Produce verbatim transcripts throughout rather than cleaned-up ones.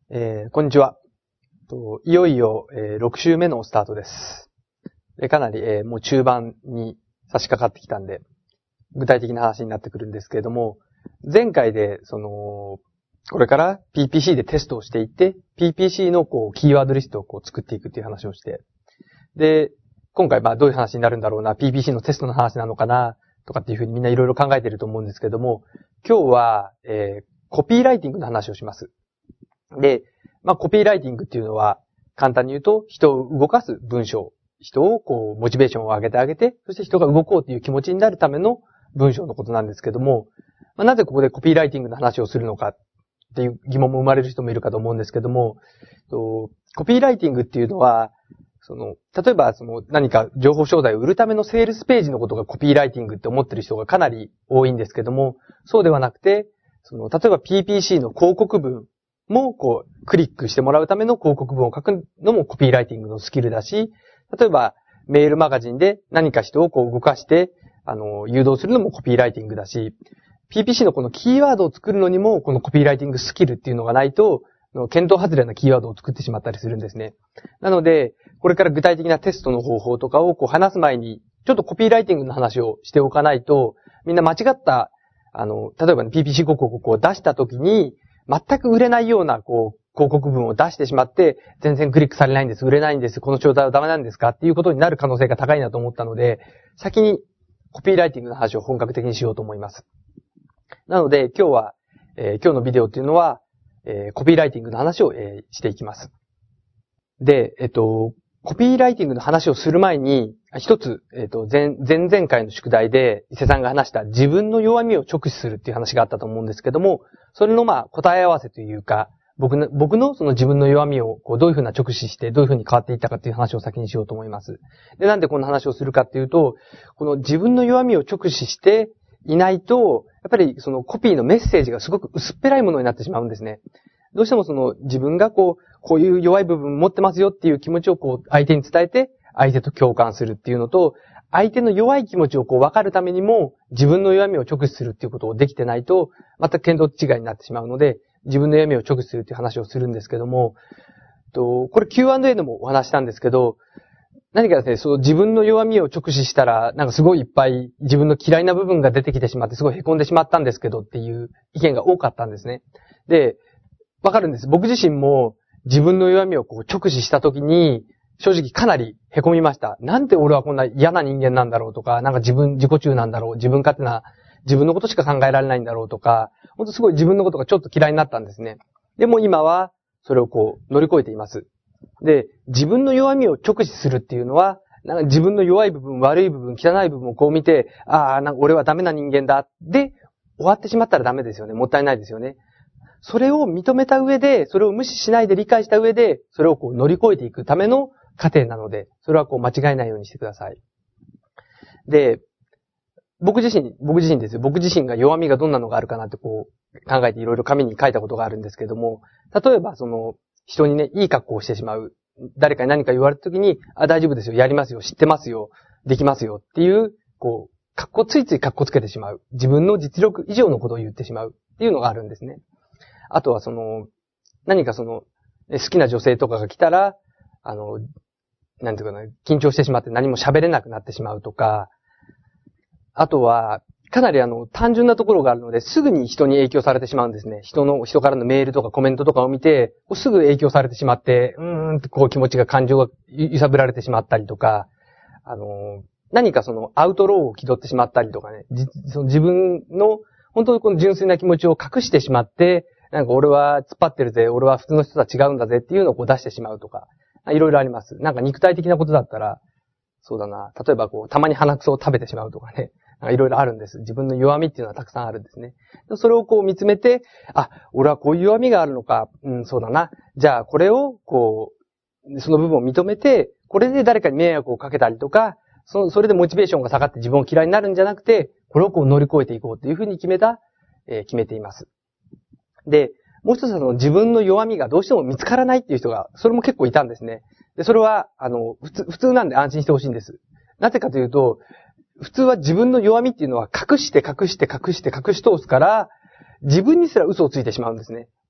えー、こんにちは。といよいよ、えー、ろく週目のスタートです。でかなり、えー、もう中盤に差し掛かってきたんで、具体的な話になってくるんですけれども、前回で、その、これから ピーピーシー でテストをしていって、ピーピーシー のこう、キーワードリストをこう作っていくっていう話をして、で、今回まあどういう話になるんだろうな、ピーピーシー のテストの話なのかな、とかっていうふうにみんないろいろ考えていると思うんですけども、今日は、えー、コピーライティングの話をします。で、まあ、コピーライティングっていうのは、簡単に言うと、人を動かす文章、人をこう、モチベーションを上げてあげて、そして人が動こうという気持ちになるための文章のことなんですけども、まあ、なぜここでコピーライティングの話をするのかっていう疑問も生まれる人もいるかと思うんですけども、とコピーライティングっていうのは、その、例えばその何か情報商材を売るためのセールスページのことがコピーライティングって思ってる人がかなり多いんですけども、そうではなくて、その、例えば ピーピーシー の広告文も、こう、クリックしてもらうための広告文を書くのもコピーライティングのスキルだし、例えば、メールマガジンで何か人をこう動かして、あの、誘導するのもコピーライティングだし、ピーピーシー のこのキーワードを作るのにも、このコピーライティングスキルっていうのがないと、検討外れなキーワードを作ってしまったりするんですね。なので、これから具体的なテストの方法とかをこう話す前に、ちょっとコピーライティングの話をしておかないと、みんな間違った、あの、例えば、ね、ピーピーシー 広告をこう出したときに、全く売れないような、こう、広告文を出してしまって、全然クリックされないんです、売れないんです、この商材はダメなんですかっていうことになる可能性が高いなと思ったので、先にコピーライティングの話を本格的にしようと思います。なので、今日は、えー、今日のビデオっていうのは、えー、コピーライティングの話を、えー、していきます。で、えっと、コピーライティングの話をする前に、一つ、えっと、前、前々回の宿題で、伊勢さんが話した自分の弱みを直視するっていう話があったと思うんですけども、それのまあ答え合わせというか、僕の、僕のその自分の弱みをこうどういうふうな直視して、どういうふうに変わっていったかっていう話を先にしようと思います。で、なんでこんな話をするかっていうと、この自分の弱みを直視していないと、やっぱりそのコピーのメッセージがすごく薄っぺらいものになってしまうんですね。どうしてもその自分がこう、こういう弱い部分持ってますよっていう気持ちをこう相手に伝えて、相手と共感するっていうのと、相手の弱い気持ちをこう分かるためにも、自分の弱みを直視するっていうことをできてないと、また見当違いになってしまうので、自分の弱みを直視するっていう話をするんですけども、とこれ キューアンドエー でもお話したんですけど、何かですね、その自分の弱みを直視したら、なんかすごいいっぱい自分の嫌いな部分が出てきてしまって、すごい凹んでしまったんですけどっていう意見が多かったんですね。で、わかるんです。僕自身も自分の弱みをこう直視したときに、正直かなり凹みました。なんで俺はこんな嫌な人間なんだろうとか、なんか自分自己中なんだろう、自分勝手な、自分のことしか考えられないんだろうとか、ほんとすごい自分のことがちょっと嫌いになったんですね。でも今はそれをこう乗り越えています。で、自分の弱みを直視するっていうのは、なんか自分の弱い部分、悪い部分、汚い部分をこう見て、ああ、なんか俺はダメな人間だ。で、終わってしまったらダメですよね。もったいないですよね。それを認めた上で、それを無視しないで理解した上で、それをこう乗り越えていくための過程なので、それはこう間違えないようにしてください。で、僕自身、僕自身ですよ。僕自身が弱みがどんなのがあるかなってこう考えていろいろ紙に書いたことがあるんですけども、例えばその人にね、いい格好をしてしまう。誰かに何か言われたときに、あ、大丈夫ですよ、やりますよ、知ってますよ、できますよっていう、こう、格好ついつい格好つけてしまう。自分の実力以上のことを言ってしまうっていうのがあるんですね。あとはその、何かその、好きな女性とかが来たら、あの、なんていうかな、緊張してしまって何も喋れなくなってしまうとか、あとは、かなりあの、単純なところがあるので、すぐに人に影響されてしまうんですね。人の、人からのメールとかコメントとかを見て、すぐ影響されてしまって、うーんってこう気持ちが、感情が揺さぶられてしまったりとか、あの、何かそのアウトローを気取ってしまったりとかね、じその自分の、本当にこの純粋な気持ちを隠してしまって、なんか俺は突っ張ってるぜ、俺は普通の人とは違うんだぜっていうのをこう出してしまうとか、いろいろあります。なんか肉体的なことだったら、そうだな、例えばこう、たまに鼻くそを食べてしまうとかね、なんかいろいろあるんです。自分の弱みっていうのはたくさんあるんですね。それをこう見つめて、あ、俺はこういう弱みがあるのか、うん、そうだな。じゃあこれをこう、その部分を認めて、これで誰かに迷惑をかけたりとか、そそれでモチベーションが下がって自分を嫌いになるんじゃなくて、これをこう乗り越えていこうというふうに決めた、えー、決めています。で、もう一つはその自分の弱みがどうしても見つからないっていう人が、それも結構いたんですね。で、それは、あの、普通、普通なんで安心してほしいんです。なぜかというと、普通は自分の弱みっていうのは隠して隠して隠して隠し通すから、自分にすら嘘をついてしまうんですね。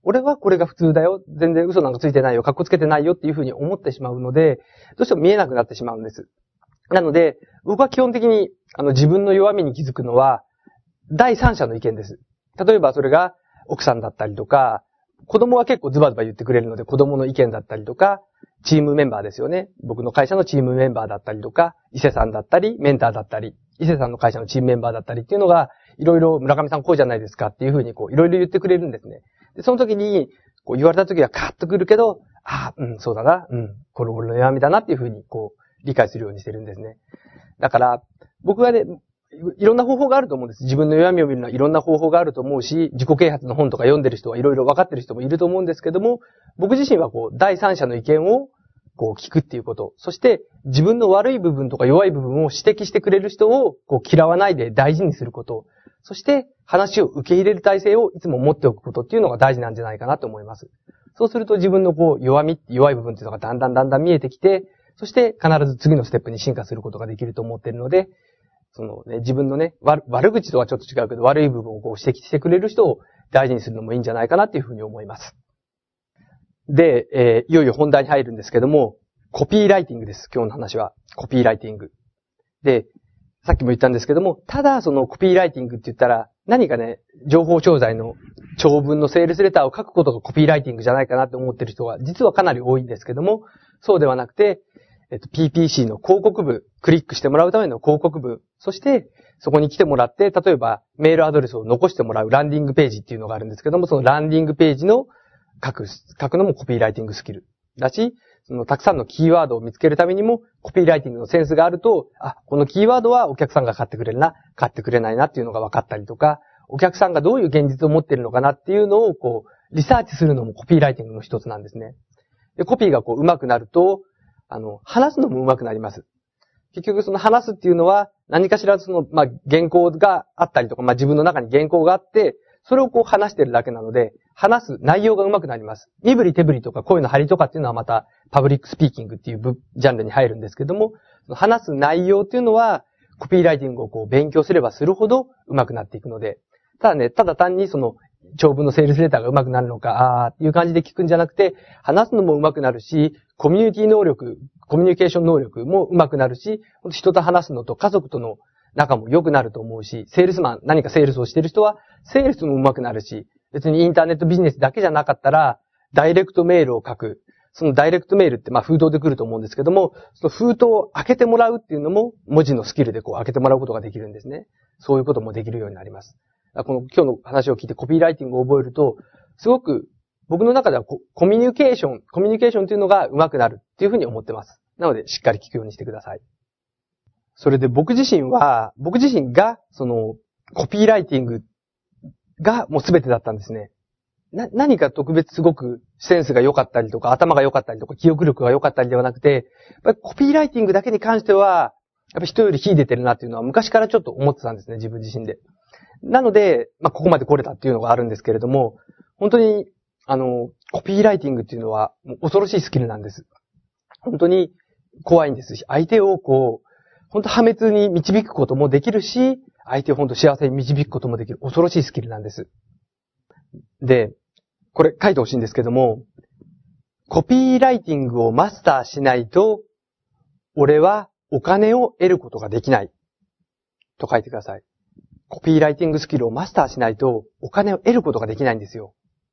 俺はこれが普通だよ。全然嘘なんかついてないよ。格好つけてないよっていうふうに思ってしまうので、どうしても見えなくなってしまうんです。なので、僕は基本的に、あの、自分の弱みに気づくのは、第三者の意見です。例えばそれが奥さんだったりとか、子供は結構ズバズバ言ってくれるので、子供の意見だったりとか、チームメンバーですよね。僕の会社のチームメンバーだったりとか、伊勢さんだったり、メンターだったり、伊勢さんの会社のチームメンバーだったりっていうのが、いろいろ村上さんこうじゃないですかっていうふうにこう、いろいろ言ってくれるんですね。で、その時に、こう言われた時はカーッとくるけど、ああ、うん、そうだな、うん、これ俺の弱みだなっていうふうにこう、理解するようにしてるんですね。だから、僕はね、いろんな方法があると思うんです。自分の弱みを見るのはいろんな方法があると思うし、自己啓発の本とか読んでる人はいろいろ分かってる人もいると思うんですけども、僕自身はこう、第三者の意見をこう聞くっていうこと。そして、自分の悪い部分とか弱い部分を指摘してくれる人をこう嫌わないで大事にすること。そして、話を受け入れる体制をいつも持っておくことっていうのが大事なんじゃないかなと思います。そうすると自分のこう、弱み、弱い部分っていうのがだんだんだんだん見えてきて、そして必ず次のステップに進化することができると思っているので、そのね、自分のね、悪、悪口とはちょっと違うけど、悪い部分をこう指摘してくれる人を大事にするのもいいんじゃないかなっていうふうに思います。で、えー、いよいよ本題に入るんですけども、コピーライティングです。今日の話は。コピーライティング。で、さっきも言ったんですけども、ただそのコピーライティングって言ったら、何かね、情報商材の長文のセールスレターを書くことがコピーライティングじゃないかなって思ってる人が実はかなり多いんですけども、そうではなくて、えっと、ピーピーシー の広告部、クリックしてもらうための広告部、そして、そこに来てもらって、例えばメールアドレスを残してもらうランディングページっていうのがあるんですけども、そのランディングページの書く、書くのもコピーライティングスキルだし、そのたくさんのキーワードを見つけるためにも、コピーライティングのセンスがあると、あ、このキーワードはお客さんが買ってくれるな、買ってくれないなっていうのが分かったりとか、お客さんがどういう現実を持っているのかなっていうのを、こう、リサーチするのもコピーライティングの一つなんですね。で、コピーがこう、上手くなると、あの、話すのも上手くなります。結局その話すっていうのは、何かしらその、まあ、原稿があったりとか、まあ、自分の中に原稿があって、それをこう話してるだけなので、話す内容が上手くなります。身振り手振りとか声の張りとかっていうのはまた、パブリックスピーキングっていうジャンルに入るんですけども、話す内容っていうのは、コピーライティングをこう勉強すればするほど上手くなっていくので、ただね、ただ単にその、長文のセールスレターが上手くなるのか、あーっていう感じで聞くんじゃなくて、話すのも上手くなるし、コミュニティ能力、コミュニケーション能力も上手くなるし、人と話すのと家族との仲も良くなると思うし、セールスマン、何かセールスをしてる人は、セールスも上手くなるし、別にインターネットビジネスだけじゃなかったら、ダイレクトメールを書く。そのダイレクトメールってまあ封筒で来ると思うんですけども、その封筒を開けてもらうっていうのも文字のスキルでこう開けてもらうことができるんですね。そういうこともできるようになります。この今日の話を聞いてコピーライティングを覚えると、すごく僕の中ではコミュニケーション、コミュニケーションっていうのが上手くなるっていうふうに思ってます。なのでしっかり聞くようにしてください。それで僕自身は、僕自身がそのコピーライティングがもう全てだったんですね。な、何か特別すごくセンスが良かったりとか、頭が良かったりとか、記憶力が良かったりではなくて、やっぱりコピーライティングだけに関しては、やっぱ人より秀でてるなっていうのは昔からちょっと思ってたんですね、自分自身で。なので、まあ、ここまで来れたっていうのがあるんですけれども、本当に、あの、コピーライティングっていうのは、もう恐ろしいスキルなんです。本当に怖いんですし、相手をこう、本当破滅に導くこともできるし、相手を本当幸せに導くこともできる恐ろしいスキルなんです。で、これ書いてほしいんですけども、コピーライティングをマスターしないと、俺はお金を得ることができない。と書いてください。コピーライティングスキルをマスターしないと、お金を得ることができないんですよ。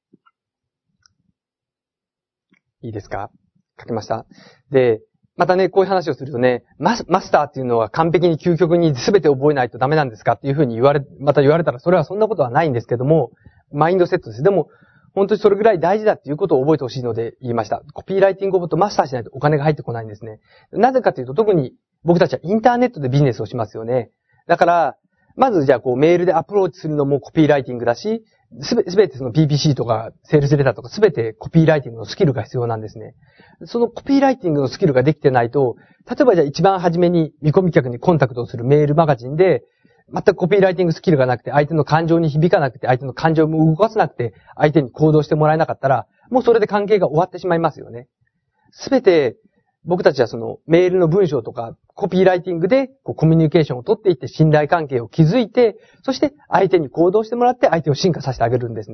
いいですか？書けました？で、またね、こういう話をするとね、マス、マスターっていうのは完璧に究極に全て覚えないとダメなんですかっていうふうに言われ、また言われたらそれはそんなことはないんですけども、マインドセットです。でも、本当にそれぐらい大事だっていうことを覚えてほしいので言いました。コピーライティングをもっとマスターしないとお金が入ってこないんですね。なぜかというと、特に僕たちはインターネットでビジネスをしますよね。だから、まずじゃあこうメールでアプローチするのもコピーライティングだし、すべ、すべてその ピーピーシー とかセールスレターとかすべてコピーライティングのスキルが必要なんですね。そのコピーライティングのスキルができてないと、例えばじゃあ一番初めに見込み客にコンタクトをするメールマガジンで、全くコピーライティングスキルがなくて、相手の感情に響かなくて、相手の感情も動かせなくて、相手に行動してもらえなかったら、もうそれで関係が終わってしまいますよね。すべて、僕たちはそのメールの文章とかコピーライティングでこうコミュニケーションを取っていって信頼関係を築いて、そして相手に行動してもらって相手を進化させてあげるんですね。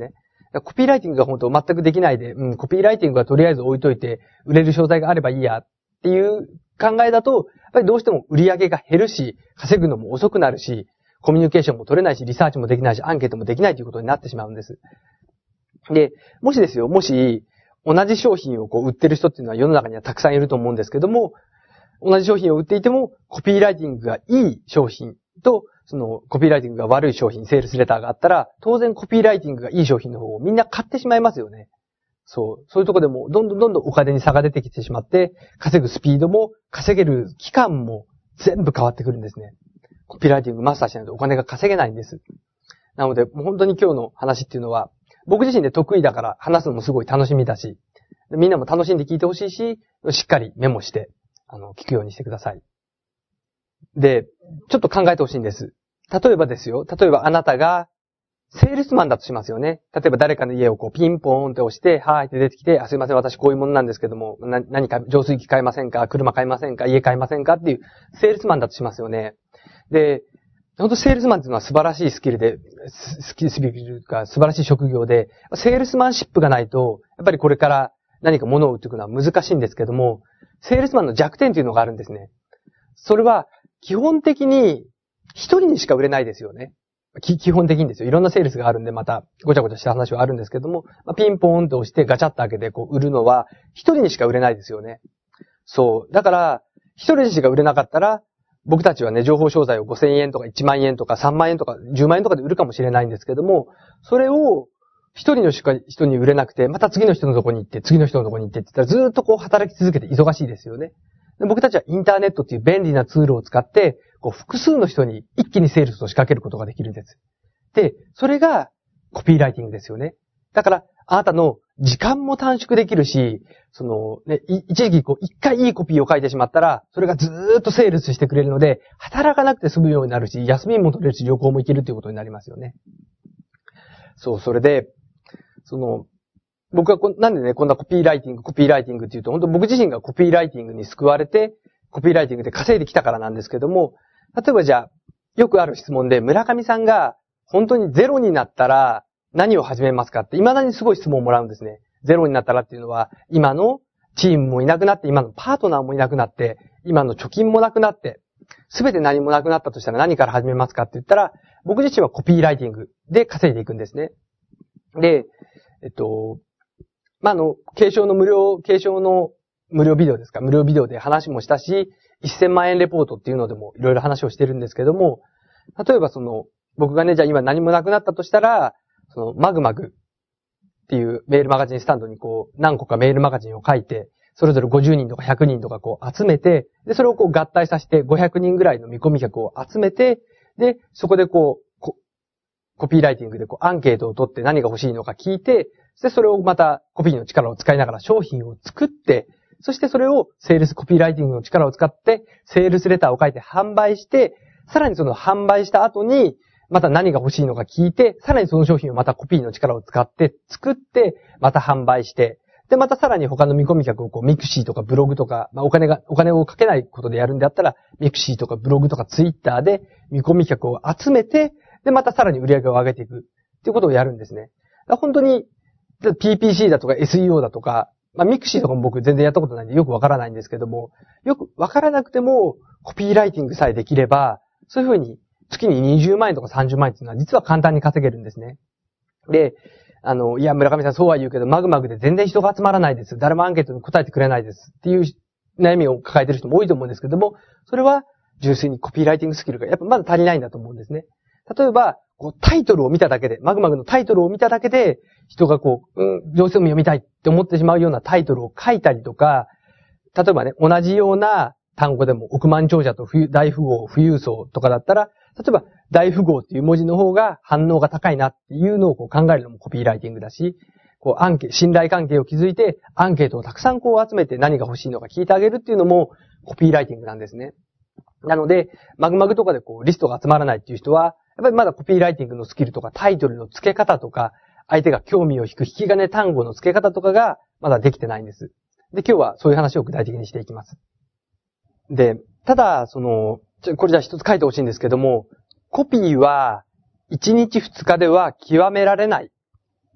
コピーライティングが本当全くできないで、うん、コピーライティングはとりあえず置いといて、売れる商材があればいいやっていう考えだと、やっぱりどうしても売り上げが減るし、稼ぐのも遅くなるし、コミュニケーションも取れないし、リサーチもできないし、アンケートもできないということになってしまうんです。で、もしですよ、もし、同じ商品をこう売ってる人っていうのは世の中にはたくさんいると思うんですけども、同じ商品を売っていても、コピーライティングがいい商品と、そのコピーライティングが悪い商品、セールスレターがあったら、当然コピーライティングがいい商品の方をみんな買ってしまいますよね。そう。そういうところでも、どんどんどんどんお金に差が出てきてしまって、稼ぐスピードも、稼げる期間も全部変わってくるんですね。コピーライティングマスターしないとお金が稼げないんです。なので、もう本当に今日の話っていうのは、僕自身で得意だから話すのもすごい楽しみだし、みんなも楽しんで聞いてほしいし、しっかりメモして、あの、聞くようにしてください。で、ちょっと考えてほしいんです。例えばですよ、例えばあなたが、セールスマンだとしますよね。例えば誰かの家をこうピンポーンって押して、はいって出てきて、あ、すいません、私こういうものなんですけども、な、何か浄水器買えませんか？車買えませんか？家買えませんか？っていうセールスマンだとしますよね。で、本当セールスマンっていうのは素晴らしいスキルで、スキルスキルが素晴らしい職業で、セールスマンシップがないと、やっぱりこれから何か物を売っていくのは難しいんですけども、セールスマンの弱点というのがあるんですね。それは基本的に一人にしか売れないですよね。基本的にですよ。いろんなセールスがあるんで、またごちゃごちゃした話はあるんですけども、ピンポーンと押してガチャッと開けてこう売るのは一人にしか売れないですよね。そう。だから、一人にしか売れなかったら、僕たちはね、情報商材をごせんえんとかいちまんえんとかさんまんえんとかじゅうまんえんとかで売るかもしれないんですけども、それを一人の人に売れなくて、また次の人のとこに行って、次の人のとこに行ってって言ったらずーっとこう働き続けて忙しいですよね。で僕たちはインターネットっていう便利なツールを使って、こう複数の人に一気にセールスを仕掛けることができるんです。で、それがコピーライティングですよね。だから、あなたの時間も短縮できるし、その、ね、一時期こう、一回いいコピーを書いてしまったら、それがずーっとセールスしてくれるので、働かなくて済むようになるし、休みも取れるし、旅行も行けるということになりますよね。そう、それで、その、僕はこなんでね、こんなコピーライティング、コピーライティングっていうと、本当僕自身がコピーライティングに救われて、コピーライティングで稼いできたからなんですけども、例えばじゃあ、よくある質問で、村上さんが本当にゼロになったら何を始めますかって、未だにすごい質問をもらうんですね。ゼロになったらっていうのは、今のチームもいなくなって、今のパートナーもいなくなって、今の貯金もなくなって、すべて何もなくなったとしたら何から始めますかって言ったら、僕自身はコピーライティングで稼いでいくんですね。で、えっと、まあ、あの、継承の無料、継承の無料ビデオですか、無料ビデオで話もしたし、せんまんえんレポートっていうのでもいろいろ話をしてるんですけども、例えばその、僕がね、じゃあ今何もなくなったとしたら、その、マグマグっていうメールマガジンスタンドにこう、何個かメールマガジンを書いて、それぞれごじゅうにんとかひゃくにんとかこう集めて、で、それをこう合体させてごひゃくにんぐらいの見込み客を集めて、で、そこでこう、こコピーライティングでこうアンケートを取って何が欲しいのか聞いて、で、それをまたコピーの力を使いながら商品を作って、そしてそれをセールスコピーライティングの力を使って、セールスレターを書いて販売して、さらにその販売した後に、また何が欲しいのか聞いて、さらにその商品をまたコピーの力を使って作って、また販売して、で、またさらに他の見込み客をこう、ミクシーとかブログとか、まあお金が、お金をかけないことでやるんであったら、ミクシーとかブログとかツイッターで見込み客を集めて、で、またさらに売り上げを上げていくっていうことをやるんですね。だから本当に、ピーピーシー だとか エスイーオー だとか、まあミクシーとかも僕全然やったことないんでよくわからないんですけども、よくわからなくてもコピーライティングさえできれば、そういうふうに月ににじゅうまんえんとかさんじゅうまんえんっていうのは実は簡単に稼げるんですね。で、あの、いや、村上さんそうは言うけど、マグマグで全然人が集まらないです。誰もアンケートに答えてくれないです。っていう悩みを抱えている人も多いと思うんですけども、それは純粋にコピーライティングスキルがやっぱまだ足りないんだと思うんですね。例えば、こうタイトルを見ただけで、マグマグのタイトルを見ただけで、人がこう、うん、どうしても読みたいって思ってしまうようなタイトルを書いたりとか、例えばね、同じような単語でも億万長者と大富豪、富裕層とかだったら、例えば大富豪っていう文字の方が反応が高いなっていうのをこう考えるのもコピーライティングだし、こうアンケート、信頼関係を築いてアンケートをたくさんこう集めて何が欲しいのか聞いてあげるっていうのもコピーライティングなんですね。なので、マグマグとかでこうリストが集まらないっていう人は、やっぱりまだコピーライティングのスキルとかタイトルの付け方とか、相手が興味を引く引き金単語の付け方とかがまだできてないんです。で、今日はそういう話を具体的にしていきます。で、ただ、その、これじゃあ一つ書いてほしいんですけども、コピーはいちにちふつかでは極められないっ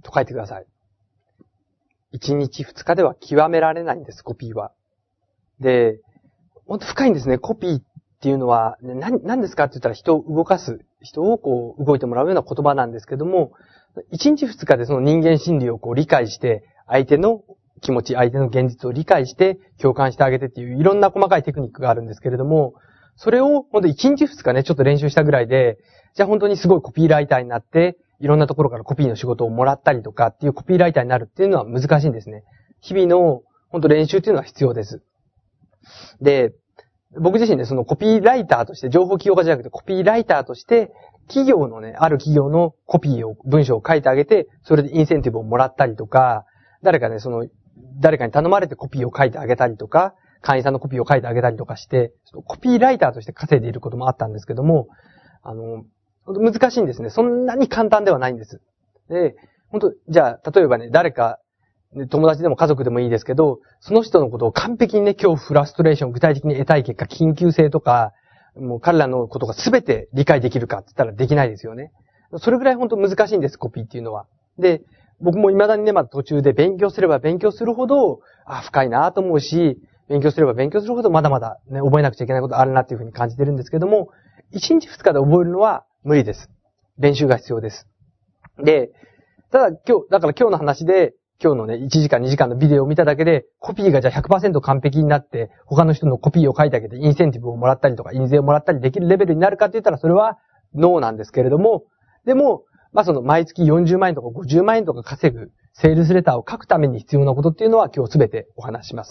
と書いてください。いちにちふつかでは極められないんです、コピーは。で、ほんと深いんですね。コピーっていうのは、ね、何、何ですかって言ったら人を動かす、人をこう動いてもらうような言葉なんですけども、いちにちふつかでその人間心理をこう理解して、相手の気持ち、相手の現実を理解して共感してあげてっていういろんな細かいテクニックがあるんですけれども、それをほんといちにちふつかね、ちょっと練習したぐらいで、じゃあ本当にすごいコピーライターになって、いろんなところからコピーの仕事をもらったりとかっていうコピーライターになるっていうのは難しいんですね。日々の本当練習っていうのは必要です。で、僕自身でそのコピーライターとして、情報起業家じゃなくてコピーライターとして、企業のね、ある企業のコピーを、文章を書いてあげて、それでインセンティブをもらったりとか、誰かね、その、誰かに頼まれてコピーを書いてあげたりとか、会員さんのコピーを書いてあげたりとかして、コピーライターとして稼いでいることもあったんですけども、あの、難しいんですね。そんなに簡単ではないんです。で、本当じゃあ、例えばね、誰か、友達でも家族でもいいですけど、その人のことを完璧にね、恐怖、フラストレーション、具体的に得たい結果、緊急性とか、もう彼らのことが全て理解できるかって言ったらできないですよね。それぐらい本当難しいんです、コピーっていうのは。で、僕も未だにね、まだ途中で勉強すれば勉強するほど、あ、深いなと思うし、勉強すれば勉強するほどまだまだね、覚えなくちゃいけないことあるなっていうふうに感じてるんですけども、いちにちふつかで覚えるのは無理です。練習が必要です。で、ただ今日、だから今日の話で、今日のね、いちじかんにじかんのビデオを見ただけで、コピーがじゃあ ひゃくパーセント 完璧になって、他の人のコピーを書いてあげて、インセンティブをもらったりとか、印税をもらったりできるレベルになるかって言ったら、それはノーなんですけれども、でも、まあその毎月よんじゅうまんえんとかごじゅうまんえんとか稼ぐセールスレターを書くために必要なことっていうのは今日すべてお話しします。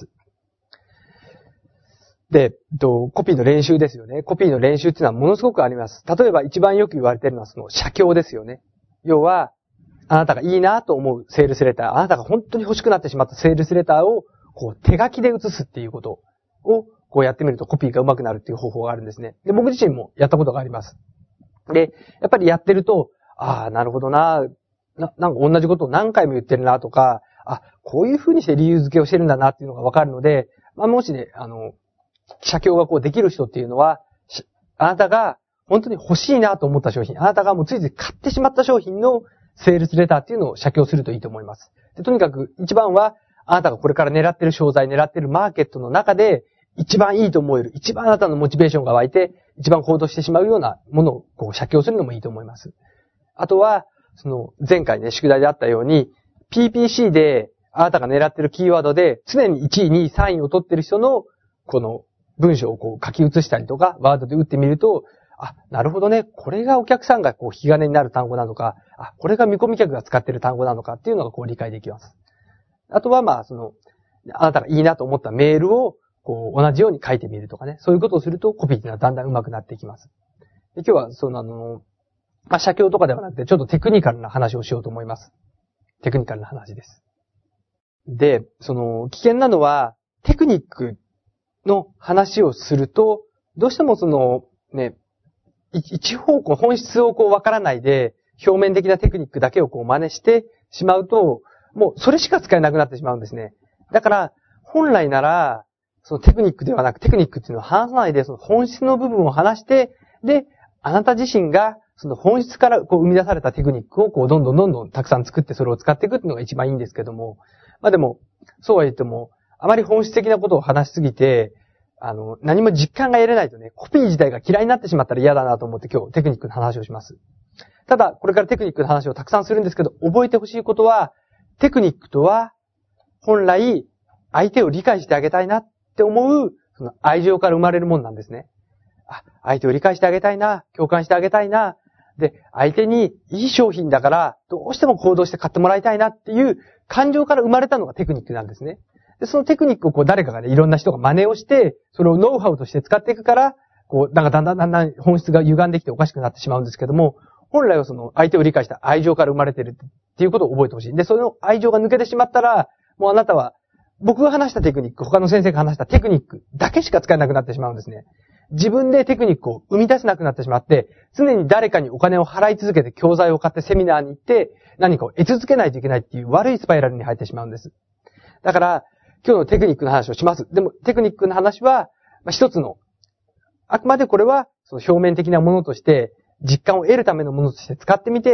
で、コピーの練習ですよね。コピーの練習っていうのはものすごくあります。例えば一番よく言われているのはその写経ですよね。要は、あなたがいいなと思うセールスレター、あなたが本当に欲しくなってしまったセールスレターをこう手書きで写すっていうことをこうやってみるとコピーが上手くなるっていう方法があるんですね。で、僕自身もやったことがあります。で、やっぱりやってると、ああ、なるほどな、な、なんか同じことを何回も言ってるなとか、あ、こういう風にして理由付けをしてるんだなっていうのがわかるので、まあもしね、あの、写経がこうできる人っていうのは、あなたが本当に欲しいなと思った商品、あなたがもうついつい買ってしまった商品のセールスレターっていうのを写経するといいと思います。で、とにかく一番は、あなたがこれから狙ってる商材、狙ってるマーケットの中で、一番いいと思える、一番あなたのモチベーションが湧いて、一番行動してしまうようなものをこう写経するのもいいと思います。あとは、その前回ね、宿題であったように、ピーピーシー であなたが狙ってるキーワードで、常にいちい、にい、さんいを取ってる人の、この文章をこう書き写したりとか、ワードで打ってみると、あ、なるほどね。これがお客さんがこう引き金になる単語なのか、あ、これが見込み客が使ってる単語なのかっていうのがこう理解できます。あとはまあ、その、あなたがいいなと思ったメールをこう同じように書いてみるとかね。そういうことをするとコピーっていうのはだんだん上手くなっていきます。で、今日はそのあの、まあ、写経とかではなくてちょっとテクニカルな話をしようと思います。テクニカルな話です。で、その、危険なのはテクニックの話をすると、どうしてもその、ね、一方向、本質をこう分からないで、表面的なテクニックだけをこう真似してしまうと、もうそれしか使えなくなってしまうんですね。だから、本来なら、そのテクニックではなく、テクニックっていうのは話さないで、その本質の部分を話して、で、あなた自身が、その本質からこう生み出されたテクニックをこうどんどんどんどんたくさん作ってそれを使っていくっていうのが一番いいんですけども、まあでも、そうは言っても、あまり本質的なことを話しすぎて、あの、何も実感が得れないとね、コピー自体が嫌いになってしまったら嫌だなと思って今日テクニックの話をします。ただ、これからテクニックの話をたくさんするんですけど、覚えてほしいことは、テクニックとは、本来、相手を理解してあげたいなって思う、その愛情から生まれるもんなんですね。あ、相手を理解してあげたいな、共感してあげたいな、で、相手にいい商品だから、どうしても行動して買ってもらいたいなっていう感情から生まれたのがテクニックなんですね。で、そのテクニックをこう誰かがね、いろんな人が真似をして、それをノウハウとして使っていくから、こう、なんかだんだんだんだん本質が歪んできておかしくなってしまうんですけども、本来はその相手を理解した愛情から生まれてるっていうことを覚えてほしい。で、その愛情が抜けてしまったら、もうあなたは、僕が話したテクニック、他の先生が話したテクニックだけしか使えなくなってしまうんですね。自分でテクニックを生み出せなくなってしまって、常に誰かにお金を払い続けて教材を買ってセミナーに行って、何かを得続けないといけないっていう悪いスパイラルに入ってしまうんです。だから、今日のテクニックの話をします。でも、テクニックの話は、まあ、一つの、あくまでこれは、その表面的なものとして、実感を得るためのものとして使ってみて、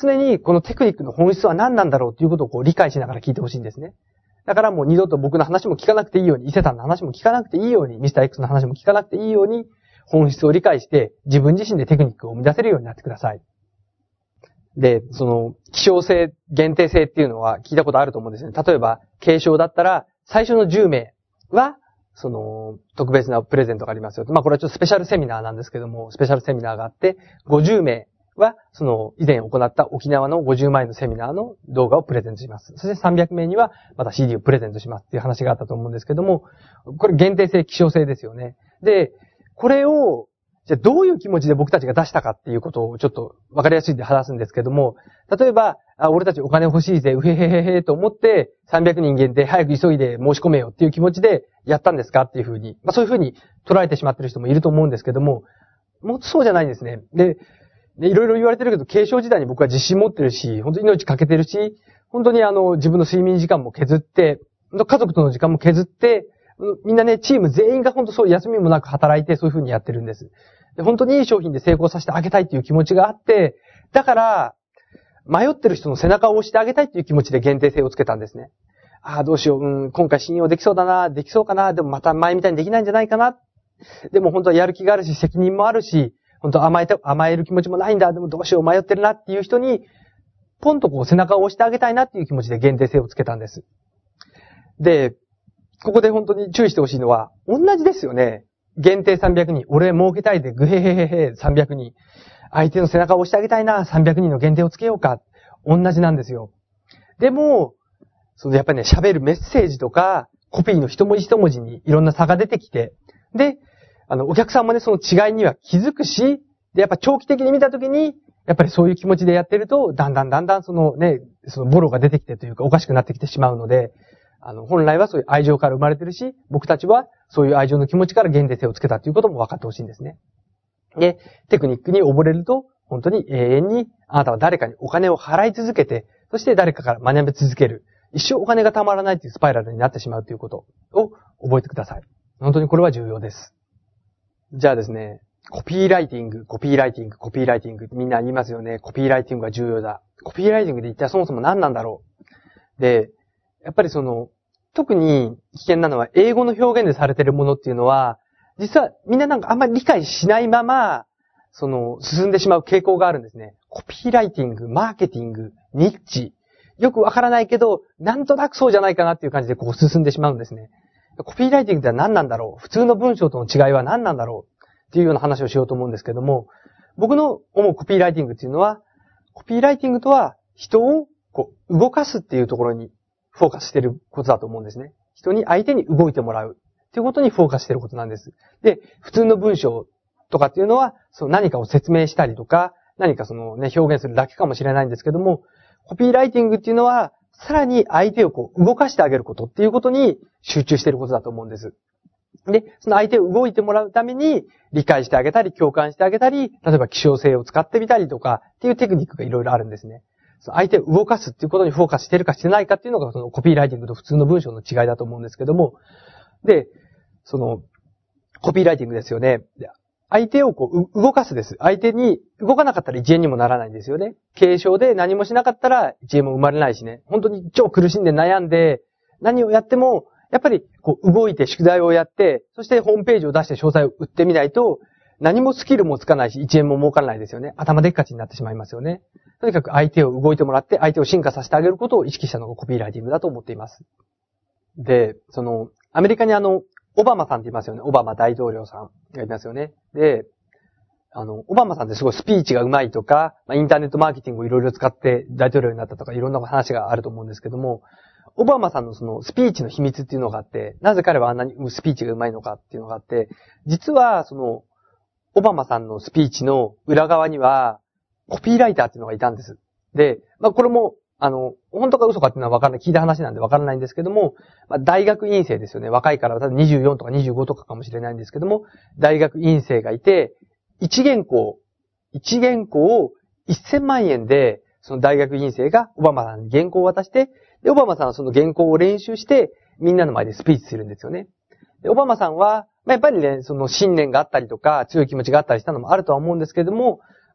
常にこのテクニックの本質は何なんだろうということをこう理解しながら聞いてほしいんですね。だからもう二度と僕の話も聞かなくていいように、伊勢さんの話も聞かなくていいように、ミスター X の話も聞かなくていいように、本質を理解して自分自身でテクニックを生み出せるようになってください。で、その、希少性、限定性っていうのは聞いたことあると思うんですね。例えば、継承だったら、最初のじゅうめいは、その、特別なプレゼントがありますよ。まあ、これはちょっとスペシャルセミナーなんですけども、スペシャルセミナーがあって、ごじゅうめいは、その、以前行った沖縄のごじゅうまいのセミナーの動画をプレゼントします。そしてさんびゃくめいには、また シーディー をプレゼントしますっていう話があったと思うんですけども、これ限定性、希少性ですよね。で、これを、じゃあどういう気持ちで僕たちが出したかっていうことをちょっと分かりやすいんで話すんですけども、例えば、あ、俺たちお金欲しいぜ、うへへへへと思って、さんびゃくにん限定早く急いで申し込めよっていう気持ちでやったんですかっていうふうに、まあそういうふうに捉えてしまってる人もいると思うんですけども、もうそうじゃないんですね。で、でいろいろ言われてるけど、継承時代に僕は自信持ってるし、本当に命かけてるし、本当にあの、自分の睡眠時間も削って、家族との時間も削って、みんなね、チーム全員が本当そう休みもなく働いてそういう風にやってるんです。で本当にいい商品で成功させてあげたいっていう気持ちがあって、だから、迷ってる人の背中を押してあげたいっていう気持ちで限定性をつけたんですね。ああ、どうしよう、うん、今回信用できそうだな、できそうかな、でもまた前みたいにできないんじゃないかな。でも本当はやる気があるし、責任もあるし、本当甘えて、甘える気持ちもないんだ、でもどうしよう、迷ってるなっていう人に、ポンとこう背中を押してあげたいなっていう気持ちで限定性をつけたんです。で、ここで本当に注意してほしいのは、同じですよね。限定さんびゃくにん。俺儲けたいで、ぐへへへへ、さんびゃくにん。相手の背中を押してあげたいな、さんびゃくにんの限定をつけようか。同じなんですよ。でも、そのやっぱりね、喋るメッセージとか、コピーの一文字一文字にいろんな差が出てきて、で、あの、お客さんもね、その違いには気づくし、で、やっぱ長期的に見たときに、やっぱりそういう気持ちでやってると、だんだんだんだんそのね、そのボロが出てきてというか、おかしくなってきてしまうので、あの、本来はそういう愛情から生まれてるし、僕たちはそういう愛情の気持ちから限定性をつけたということも分かってほしいんですね。で、テクニックに溺れると、本当に永遠にあなたは誰かにお金を払い続けて、そして誰かから学び続ける。一生お金が貯まらないというスパイラルになってしまうということを覚えてください。本当にこれは重要です。じゃあですね、コピーライティング、コピーライティング、コピーライティングってみんな言いますよね。コピーライティングが重要だ。コピーライティングで一体そもそも何なんだろう。で、やっぱりその、特に危険なのは英語の表現でされているものっていうのは、実はみんななんかあんまり理解しないまま、その、進んでしまう傾向があるんですね。コピーライティング、マーケティング、ニッチ。よくわからないけど、なんとなくそうじゃないかなっていう感じでこう進んでしまうんですね。コピーライティングって何なんだろう？普通の文章との違いは何なんだろう？っていうような話をしようと思うんですけども、僕の思うコピーライティングっていうのは、コピーライティングとは人をこう動かすっていうところにフォーカスしていることだと思うんですね。人に相手に動いてもらうっていうことにフォーカスしていることなんです。で、普通の文章とかっていうのは、その何かを説明したりとか、何かそのね、表現するだけかもしれないんですけども、コピーライティングっていうのは、さらに相手をこう動かしてあげることっていうことに集中していることだと思うんです。で、その相手を動いてもらうために理解してあげたり、共感してあげたり、例えば希少性を使ってみたりとかっていうテクニックがいろいろあるんですね。その相手を動かすっていうことにフォーカスしてるかしてないかっていうのがそのコピーライティングと普通の文章の違いだと思うんですけども、で、そのコピーライティングですよね。相手をこう動かすです。相手に動かなかったらいちえんにもならないんですよね。継承で何もしなかったらいちえんも生まれないしね。本当に超苦しんで悩んで何をやってもやっぱりこう動いて宿題をやって、そしてホームページを出して詳細を売ってみないと何もスキルもつかないしいちえんも儲からないですよね。頭でっかちになってしまいますよね。とにかく相手を動いてもらって相手を進化させてあげることを意識したのがコピーライティングだと思っています。で、そのアメリカにあのオバマさんって言いますよね。オバマ大統領さんがいますよね。で、あの、オバマさんってすごいスピーチが上手いとか、まあ、インターネットマーケティングをいろいろ使って大統領になったとかいろんな話があると思うんですけども、オバマさんのそのスピーチの秘密っていうのがあって、なぜ彼はあんなにスピーチが上手いのかっていうのがあって、実はその、オバマさんのスピーチの裏側には、コピーライターっていうのがいたんです。で、まあこれも、あの、本当か嘘かっていうのは分からない、聞いた話なんで分からないんですけども、まあ、大学院生ですよね。若いから、ただにじゅうよんとかにじゅうごとかかもしれないんですけども、大学院生がいて、一原稿、一原稿をせんまんえんで、その大学院生がオバマさんに原稿を渡して、で、オバマさんはその原稿を練習して、みんなの前でスピーチするんですよね。で、オバマさんは、まあ、やっぱりね、その信念があったりとか、強い気持ちがあったりしたのもあるとは思うんですけれども、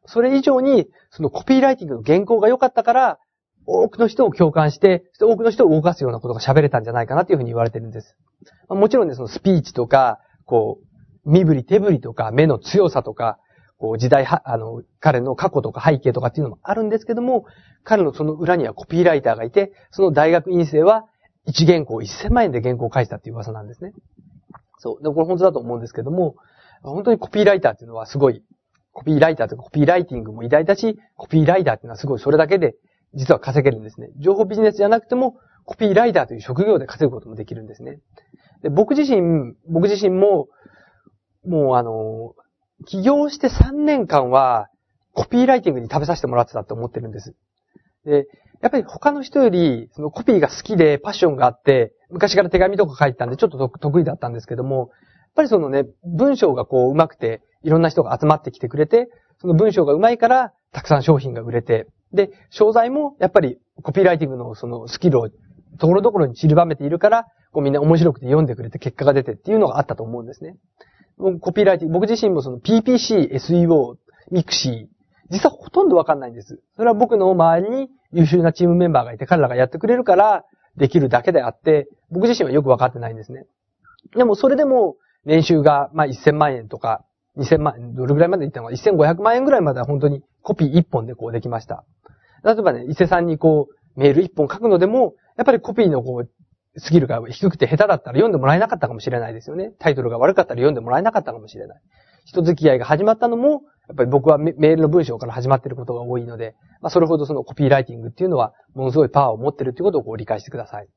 それ以上に、そのコピーライティングの原稿が良かったから、多くの人を共感して、多くの人を動かすようなことが喋れたんじゃないかなというふうに言われてるんです。もちろんね、そのスピーチとか、こう、身振り手振りとか、目の強さとか、こう時代は、あの、彼の過去とか背景とかっていうのもあるんですけども、彼のその裏にはコピーライターがいて、その大学院生はいち原稿せんまんえんで原稿を書いてたっていう噂なんですね。そう。でもこれ本当だと思うんですけども、本当にコピーライターっていうのはすごい、コピーライターとかコピーライティングも偉大だし、コピーライターっていうのはすごいそれだけで実は稼げるんですね。情報ビジネスじゃなくても、コピーライターという職業で稼ぐこともできるんですね。で僕自身、僕自身も、もうあの、起業してさんねんかんは、コピーライティングに食べさせてもらってたと思ってるんです。で、やっぱり他の人より、そのコピーが好きでパッションがあって、昔から手紙とか書いてたんでちょっと得意だったんですけども、やっぱりそのね、文章がこう上手くて、いろんな人が集まってきてくれて、その文章が上手いから、たくさん商品が売れて、で、商材もやっぱりコピーライティングのそのスキルをところどころに散りばめているから、こうみんな面白くて読んでくれて結果が出てっていうのがあったと思うんですね。コピーライティング、僕自身もその ピーピーシー、エスイーオー、ミクシー、実はほとんどわかんないんです。それは僕の周りに優秀なチームメンバーがいて、彼らがやってくれるからできるだけであって、僕自身はよくわかってないんですね。でもそれでも年収がまあせんまんえんとかにせんまんえん、どれぐらいまでいったのか、せんごひゃくまんえんぐらいまでは本当にコピーいっぽんでこうできました。例えばね、伊勢さんにこうメールいっぽん書くのでも、やっぱりコピーのこう、スキルが低くて下手だったら読んでもらえなかったかもしれないですよね。タイトルが悪かったら読んでもらえなかったかもしれない。人付き合いが始まったのも、やっぱり僕はメールの文章から始まっていることが多いので、まあそれほどそのコピーライティングっていうのはものすごいパワーを持っているということをこう理解してください。